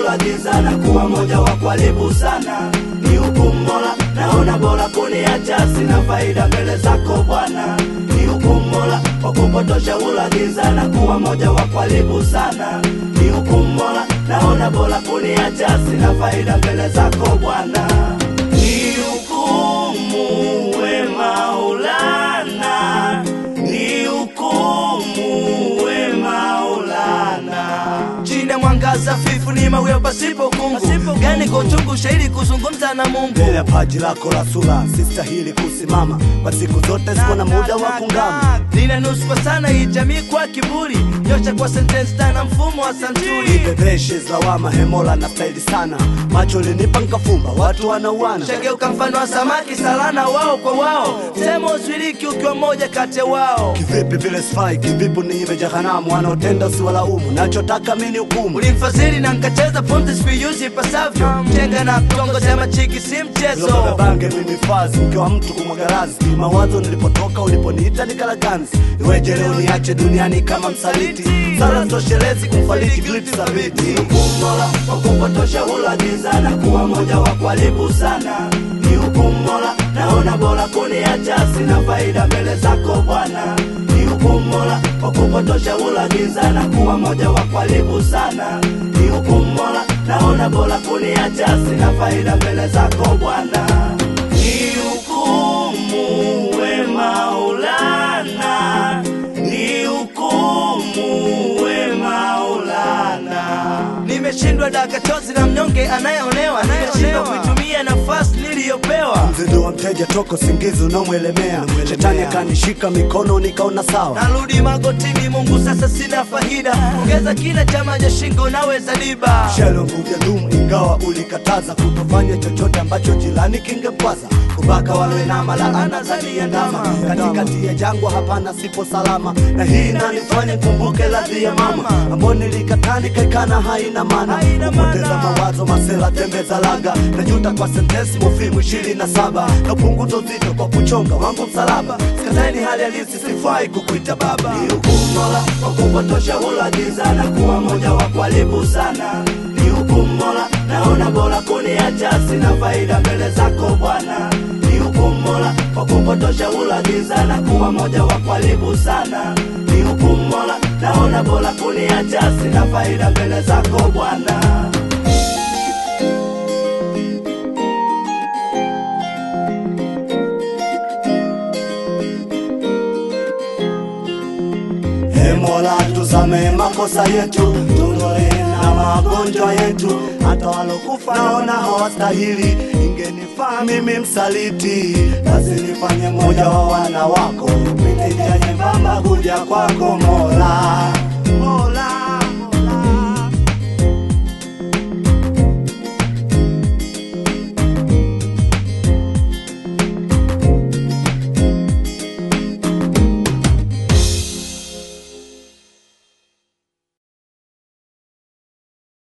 hula giza na kuwa moja wa karibu sana. Ni hukumu Mola, naona bora kuniacha, sina faida mbele zako Bwana. Ni hukumu Mola, kwa kupotosha hula giza na kuwa moja wa karibu sana. Ni hukumu Mola, naona bora kuniacha, sina faida mbele zako Bwana. Ni hukumu we Maulana, ni hukumu we Maulana. Chini ya mwangaza fifu ni mawio pasipo kungu, gani kwa uchungu shahidi kuzungumza na Mungu. Mbele ya paji lako la sura sistahili kusimama, kwa siku zote siko na muda wa kungama. Nina nusu sana hii jamii kwa kiburi, nyosha kwa sentence tana mfumo wa santuri. Nibebeshe lawama hemola na faidi sana, macho linipa nkafumba watu wanauana. Shageuka mfano wa samaki salana wao kwa wao, sema uswiriki ukiwa moja kati wao. Kivipi vile sifai, kivipi niive jahanamu, wanaotenda usiwalaumu, nachotaka mini hukumu. Ulimfasiri na nkacheza pumzi sifiyuzi ipasavyo, mchenga na kutongo sema chiki si mchezo. Loba bange mimi fazi, mkiwa mtu kumwagarazi, mawazo nilipotoka uliponiita nikalaganzi. Iweje leo niache duniani kama msaliti, sala toshelezi kumfariji glips za biti. Ni hukumu Mola, kwa kupotosha hula giza na kuwa moja wa karibu sana. Ni hukumu Mola, naona bora kuniacha, sina faida mbele zako Bwana. Ni hukumu Mola, kwa kupotosha hula giza na kuwa moja wa karibu sana. Ni hukumu Mola, naona bora kuniacha, sina faida mbele zako Bwana. Ni hukumu we Maulana, ni hukumu we Maulana. Nimeshindwa daka chozi na mnyonge anayeonewa, nimeshindwa kuitumia nafasi niliyopewa. Mzidu wa mteja toko singizi unomwelemea, shetani akanishika mikono nikaona sawa. Narudi magotini Mungu sasa sina faida, ongeza kina chama ja shingo naweza diba. Shelo nguvu ya dumu ingawa ulikataza, kutofanya chochote ambacho jilani kingepwaza. Kubaka wawe na malaana za niandama, katikati ya jangwa hapana sipo salama. Na hii inanifanya kumbuke ladhi ya mama, ambao nilikatani kaikana haina maana. Kupoteza mawazo masela tembeza laga, najuta kwa sentensi mufimu 27. Na punguza uzito kwa kuchonga wangu msalaba, sikataini hali halisi sifai kukuita baba. Ni hukumu Mola, kwa kupotosha hula giza na kuwa moja wa karibu sana. Ni hukumu Mola, naona bora kuniacha, sina faida mbele zako Bwana. Ni hukumu Mola, kwa kupotosha hula giza na kuwa moja wa karibu sana. Ni hukumu Mola, naona bora kuniacha, sina faida mbele zako Bwana. Mola tusamehe makosa yetu, tuondoe na magonjwa yetu, hata walokufa naona hawastahili. Ingenifaa mimi msaliti, basi nifanye moja wa wana wako, pite njia nyembamba kuja kwako Mola.